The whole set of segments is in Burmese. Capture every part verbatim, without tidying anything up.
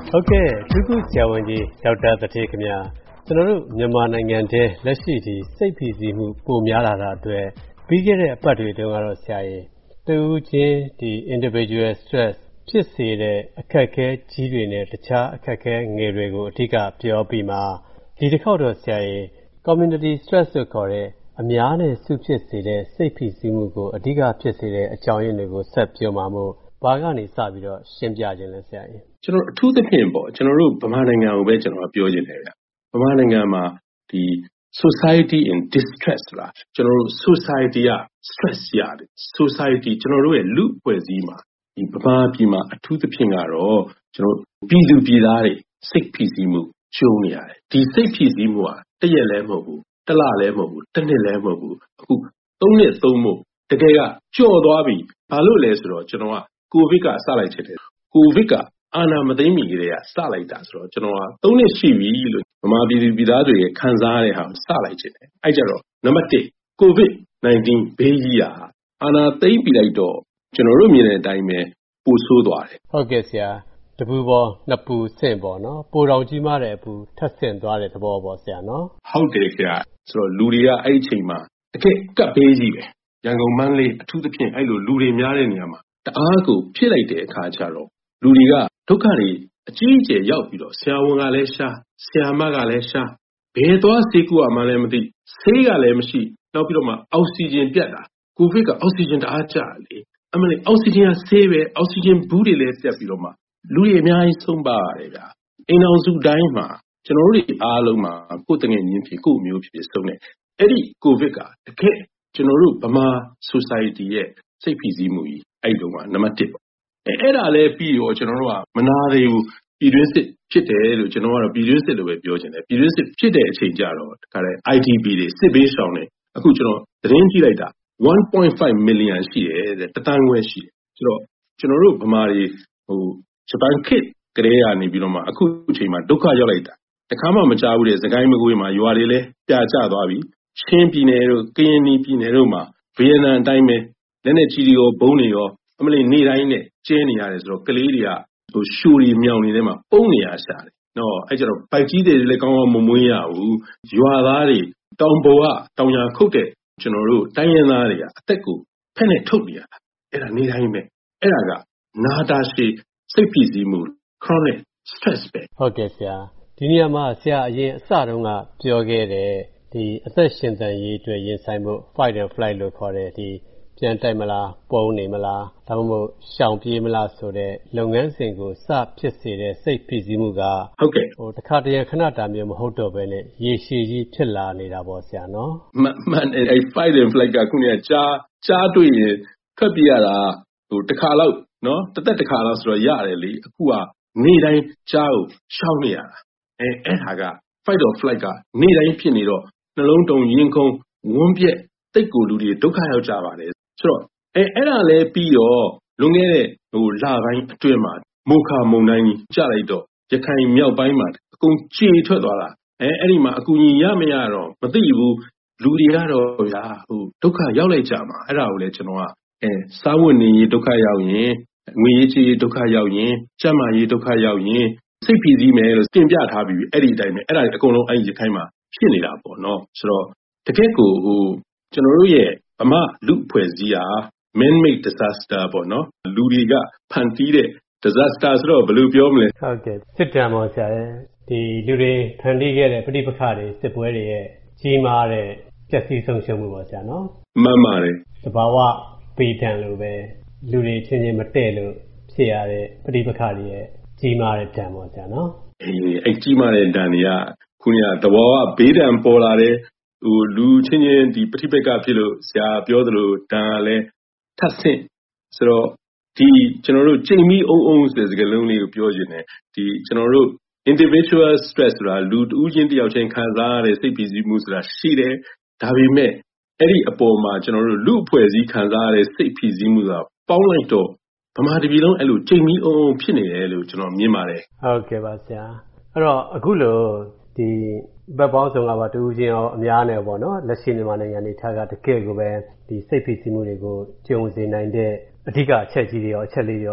ဟုတ်ကဲ့သူကဆရာဝန်ကြီးဒေါက်တာတထေးခင်ဗျာကျွန်တော်တို့မြန်မာနိုင်ငံထဲလက်ရှိဒီစိတ်ဖိစီးမှုပိုများလာတာအတွက်ပြီးခဲ့တဲ့အပတ်တွေတုန်းကတော့ဆရာကြီးတူချင်းဒီ individual stress ဖြစ်စေတဲ့အခက်အခဲကြီးတွေနဲ့တခြားအခက်အခဲငယ်တွေကိုအဓိကပြောပြီးမှဒီတစ်ခေါက်တော့ဆရာကြီး community stress လို့ခေါ်တဲ့အများနဲ့စုဖြစ်စေတဲ့စိတ်ဖိစီးမှုကိုအဓိကဖြစ်စေတဲ့အကြောင်းရင်းတွေကိုဆက်ပြောမှာမို့ဘာကနေစပြီးတော့ရှင်းပြခြင်းလဲဆရာကြီးကျွန်တော်အထူးသဖြင့်ပေါ့ကျွန်တော်တို့ဗမာနိုင်ငံကိုပဲကျွန်တော်ပြောခြင်းတယ်ဗျဗမာနိုင်ငံမှာဒီ society in distress လားကျွန်တော်တို့ society က stress ရတယ် society ကျွန်တော်တို့ရဲ့လူအဖွဲ့အစည်းမှာဒီဗမာပြည်မှာအထူးသဖြင့်ကတော့ကျွန်တော်ပြည်သူပြည်သားတွေစိတ်ဖိစီးမှုကျုံနေရတယ်ဒီစိတ်ဖိစီးမှုကတရက်လည်းမဟုတ်ဘူးတစ်လလည်းမဟုတ်ဘူးတစ်နှစ်လည်းမဟုတ်ဘူးအခုသုံးနှစ်သုံးမို့တကယ်ကကြော်သွားပြီဘာလို့လဲဆိုတော့ကျွန်တော်ကကိုဗစ်ကစလိုက်ချင်တယ်ကိုဗစ်ကအာဏာမသိမ်းမီကလေးကစလိုက်တာဆိုတော့ကျွန်တော်ကသုံးနှစ်ရှိပြီလို့ဗမာပြည်သူပြည်သားတွေရဲ့ခံစားရတဲ့ဟာကိုစလိုက်ချင်တယ်အဲ့ကြတော့နံပါတ်တစ်ကိုဗစ်နာင်းတင်းဘေးကြီးอ่ะအာဏာသိမ်းပြီးလိုက်တော့ကျွန်တော်တို့မြင်တဲ့အတိုင်းပဲပိုဆိုးသွားတယ်ဟုတ်ကဲ့ဆရာတပူပေါ်နှစ်ပူဆင့်ပေါ့နော်ပိုတော်ကြီးမားတဲ့အပူထပ်ဆင့်သွားတဲ့သဘောပေါ့ဆရာနော်ဟုတ်တယ်ခင်ဗျာဆိုတော့လူတွေကအဲ့ဒီအချိန်မှာတကယ်ကပ်ဘေးကြီးပဲရန်ကုန်မန္တလေးအထူးသဖြင့်အဲ့လိုလူတွေများတဲ့နေရာမှာတအားကိုဖြစ်လိုက်တဲ့အခါကျတော့လူတွေကဒုက္ခတွေအကြီးအကျယ်ရောက်ပြီးတော့ဆရာဝန်ကလည်းရှားဆရာမကလည်းရှားဘယ်သွားဆေးကူရမှလည်းမသိဆေးကလည်းမရှိနောက်ပြီးတော့မှအောက်ဆီဂျင်ပြတ်တာကိုဗစ်ကအောက်ဆီဂျင်တအားကျလေအမလေးအောက်ဆီဂျင်ကဆေးပဲအောက်ဆီဂျင်ဘူးတွေလည်းပြတ်ပြီးတော့မှလူတွေအများကြီးဆုံးပါရတယ်ဗျာအိမ်အောင်စုတိုင်းမှာကျွန်တော်တို့တွေအားလုံးမှာကိုယ်တငယ်ချင်းဖြစ်ကိုယ်မျိုးဖြစ်ဆုံးတယ်အဲ့ဒီကိုဗစ်ကတကယ်ကျွန်တော်တို့ဗမာ society ရဲ့စိတ်ဖိစီးမှုကြီးအဲ့တုန်းကနံပါတ်တစ်ပေါ့အဲ့အဲ့ဒါလည်းပြီးရောကျွန်တော်တို့ကမနာသေးဘူးပြည်တွင်းစစ်ဖြစ်တယ်လို့ကျွန်တော်ကတော့ပြည်တွင်းစစ်လို့ပဲပြောချင်တယ်ပြည်တွင်းစစ်ဖြစ်တဲ့အချိန်ကျတော့တခါတည်း I D P တွေစစ်ဘေးရှောင်နေအခုကျွန်တော်သတင်းကြည့်လိုက်တာ one point five million ရှိတယ်တဲ့တသန်းခွဲရှိတယ်ဆိုတော့ကျွန်တော်တို့ဗမာတွေဟိုဂျပန်ခေတ်ကလေးကနေပြီးတော့မှအခုအချိန်မှာဒုက္ခရောက်လိုက်တာတခါမှမကြားဘူးတဲ့စကိုင်းမကွေးမှာရွာတွေလည်းပြာကျသွားပြီချင်းပြည်နယ်တို့ကရင်ပြည်နယ်တို့မှာဗီယက်နမ်အတိုင်းပဲလက်နဲ့ချီတွေရောဘုံတွေရောအမလေးနေတိုင်းနဲ့ကျဲနေရတယ်ဆိုတော့ကလေးတွေကဟိုရှူရီမြောင်နေတဲ့မှာပုံနေရရှာတယ်နော်အဲ့ကျတော့ပိုက်ကြီးတွေလည်းကောင်းကောင်းမမွေးရဘူးရွာသားတွေတောင်ပေါ်ကတောင်ရခုတ်တဲ့ကျွန်တော်တို့တိုင်းရင်းသားတွေကအသက်ကိုဖက်နဲ့ထုတ်နေရတာအဲ့ဒါနေတိုင်းပဲအဲ့ဒါကနာတာရှည်စိတ်ဖိစီးမှု chronic stress ပဲဟုတ်ကဲ့ဆရာဒီနေရာမှာဆရာအရင်အစတုန်းကပြောခဲ့တဲ့ဒီအသက်ရှင်သန်ရေးအတွက်ရင်ဆိုင်ဖို့ fight and flight လို့ခေါ်တဲ့ဒီပြန်တိုက်မလားပုံနေမလားဒါမှမဟုတ်ရှောင်ပြေးမလားဆိုတဲ့လုပ်ငန်းစဉ်ကိုစဖြစ်စေတဲ့စိတ်ဖိစီးမှုကဟုတ်ကဲ့ဟိုတခါတရံခဏတာမျိုးမဟုတ်တော့ဘဲနဲ့ရေရှည်ကြီးဖြစ်လာနေတာပေါ့ဆရာနော်မှန်အဲ့ fight and flight ကခုနေကြားကြားတွေ့ရင်ထွက်ပြေးရတာဟိုတစ်ခါလောက်နော်တစ်သက်တစ်ခါလောက်ဆိုတော့ရတယ်လေအခုကနေတိုင်းကြားကိုရှောင်နေရတာအဲအဲ့ဒါက fight or flight ကနေတိုင်းဖြစ်နေတော့နှလုံးတုံရင်ခုန်ဝန်းပြက်တိတ်ကိုလူတွေဒုက္ခရောက်ကြပါတယ်ဆိုတော့အဲအဲ့ဒါလည်းပြီးတော့လွန်ခဲ့တဲ့ဟိုလပိုင်းအတွင်းမှာမိုခါမုန်တိုင်းကြီးကျလိုက်တော့ရခိုင်မြောက်ပိုင်းမှာအကုန်ခြေထွက်သွားတာအဲအဲ့ဒီမှာအကူကြီးရမရတော့မသိဘူးလူတွေကတော့ဗျာဟိုဒုက္ခရောက်လိုက်ကြမှာအဲ့ဒါကိုလည်းကျွန်တော်ကအဲစားဝတ်နေရေးဒုက္ခရောက်ရင်ငွေရေးကြေးရေးဒုက္ခရောက်ရင်ကျန်းမာရေးဒုက္ခရောက်ရင်စိတ်ဖိစီးမယ်လို့တင်ပြထားပြီးအဲ့ဒီအတိုင်းပဲအဲ့ဒါအကုန်လုံးအဲ့ဒီရခိုင်မှာဖြစ်နေတာပေါ့နော်ဆိုတော့တကယ့်ကိုဟိုကျွန်တော်တို့ရဲ့ဗမာလူအဖွဲ့အစည်းဟာ man made disaster ပေါ့နော်လူတွေကဖန်တီးတဲ့ disaster ဆိုတော့ဘယ်လိုပြောမလဲဟုတ်ကဲ့စစ်တမ်းပေါ့ဆရာဒီလူတွေဖန်တီးခဲ့တဲ့ပဋိပက္ခတွေစစ်ပွဲတွေရဲ့ကြီးမားတဲ့ပျက်စီးဆုံးရှုံးမှုပေါ့ဆရာနော်မှန်ပါတယ်သဘာဝပေတံလို့ပဲလူတွေချင်းချင်းမတည့်လို့ဖြစ်ရတဲ့ပဋိပက္ခတွေရဲ့ကြီးမားတဲ့ဒဏ်ပေါ့ဆရာနော်အေးအဲ့ကြီးမားတဲ့ဒဏ်တွေကခုနကသဘာဝဘေးဒဏ်ပေါ်လာတဲ့ဟိုလူချင်းချင်းဒီပဋိပက္ခဖြစ်လို့ဆရာပြောသလိုဒဏ်ကလည်းထပ်ဆင့်ဆိုတော့ဒီကျွန်တော်တို့ချိန်မီအုံအုံဆိုတဲ့စကားလုံးလေးကိုပြောခြင်းနဲ့ဒီကျွန်တော်တို့ individual stress ဆိုတာလူတဦးချင်းတယောက်ချင်းခံစားရတဲ့စိတ်ဖိစီးမှုဆိုတာရှိတယ်ဒါပေမဲ့အဲ့ဒီအပေါ်မှာကျွန်တော်တို့လူအဖွဲ့အစည်းခံစားရတဲ့စိတ်ဖိစီးမှုဆိုတာပေါင်းလိုက်တော့ဗမာတပြည်လုံးအဲ့လိုချိန်မီအုံအုံဖြစ်နေတယ်လို့ကျွန်တော်မြင်ပါတယ်ဟုတ်ကဲ့ပါဆရာအဲ့တော့အခုလို့ဒီဘက်ပေါင်းစုံကပါတူချင်းရောအများနဲ့ပေါ့နော်လက်ရှိမြန်မာနိုင်ငံနေထားကတကယ်ကိုပဲဒီစိတ်ဖိစီးမှုတွေကိုကြုံစေနိုင်တဲ့အဓိကအချက်ကြီးတွေရောအချက်လေးရော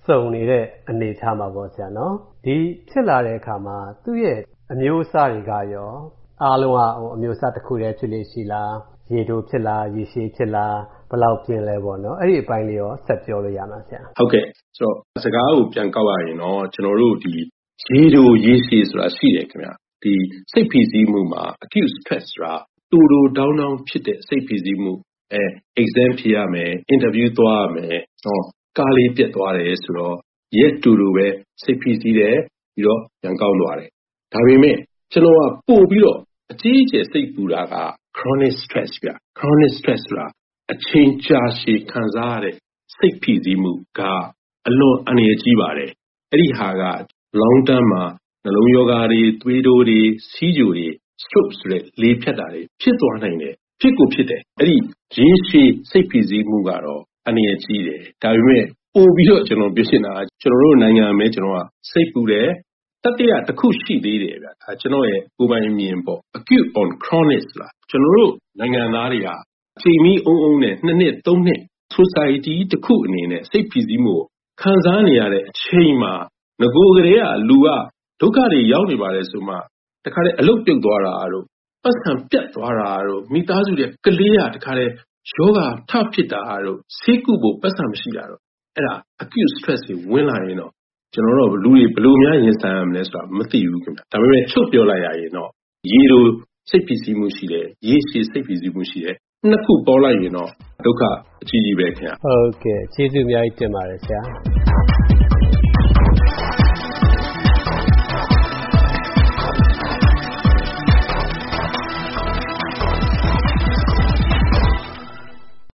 စုံနေတဲ့အနေအထားမှာပေါ့ဆရာနော်ဒီဖြစ်လာတဲ့အခါမှာသူ့ရဲ့အမျိုးအစားတွေကရောအားလုံးကဟိုအမျိုးအစားတစ်ခုတည်းဖြစ်လို့ရှိလားရေတိုဖြစ်လားရေရှည်ဖြစ်လားဘယ်လောက်ပြင်းလဲပေါ့နော်အဲ့ဒီအပိုင်းလေးရောဆက်ပြောလို့ရမှာဆရာဟုတ်ကဲ့ဆိုတော့စကားကိုပြန်ကောက်ရရင်တော့ကျွန်တော်တို့ဒီရေတိုရေရှည်ဆိုတာရှိတယ်ခင်ဗျဒီစိတ်ဖိစီးမှုမှာ acute stress ဆိုတာတူတူတောင်းတောင်းဖြစ်တဲ့စိတ်ဖိစီးမှုအဲ exam ဖြေရမယ် interview သွားရမယ်ဟောကားလေးပြတ်သွားတယ်ဆိုတော့ရက်တူတူပဲစိတ်ဖိစီးတယ်ပြီးတော့ပြန်ကောက်သွားတယ်ဒါပေမဲ့ကျွန်တော်ကပို့ပြီးတော့အကြီးအကျယ်စိတ်ပူတာက chronic stress ပြ chronic stress ဆိုတာအချိန်ကြာရှည်ခံစားရတဲ့စိတ်ဖိစီးမှုကအလွန်အန္တရာယ်ကြီးပါတယ်အဲ့ဒီဟာက long term မှာနှလုံးရောဂါတွေသွေးတိုးတွေဆီးချိုတွေ stroke ဆိုတဲ့လေဖြတ်တာတွေဖြစ်သွားနိုင်တယ်ဖြစ်ကိုဖြစ်တယ်အဲ့ဒီရေရှည်စိတ်ဖိစီးမှုကတော့အန္တရာယ်ကြီးတယ်ဒါပေမဲ့ပို့ပြီးတော့ကျွန်တော်ပြောချင်တာကျွန်တော်တို့နိုင်ငံမှာကျွန်တော်ကစိတ်ပူတယ်တတိယတစ်ခုရှိသေးတယ်ဗျဒါကျွန်တော်ရဲ့ကိုယ်ပိုင်အမြင်ပေါ့ acute on chronic လားကျွန်တော်တို့နိုင်ငံသားတွေဟာချိန်မီအုံအုံနဲ့နှစ်နှစ်သုံးနှစ် society တစ်ခုအနေနဲ့စိတ်ဖိစီးမှုခံစားနေရတဲ့အချိန်မှာငကိုယ်ကလေးကလူကဒုက္ခတွေရောက်နေပါတယ်ဆိုမှတခါလေအလုတ်ပြုတ်သွားတာတို့ပတ်စံပြတ်သွားတာတို့မိသားစုရဲ့ကလေးကတခါလေယောဂထဖြစ်တာတို့ဆေးကုဖို့ပတ်စံမရှိတာတို့အဲ့ဒါ acute stress တွေဝင်လာရင်တော့ကျွန်တော်တို့လူတွေဘယ်လိုများရင်ဆိုင်ရမလဲဆိုတာမသိဘူးခင်ဗျဒါပေမဲ့ချုပ်ပြောလိုက်ရရင်တော့ရေလိုစိတ်ဖိစီးမှုရှိတယ်ရေရှည်စိတ်ဖိစီးမှုရှိတယ်နှစ်ခုပေါင်းလိုက်ရင်တော့ဒုက္ခအကြီးကြီးပဲခင်ဗျဟုတ်ကဲ့ကျေးဇူးအများကြီးတင်ပါတယ်ဆရာ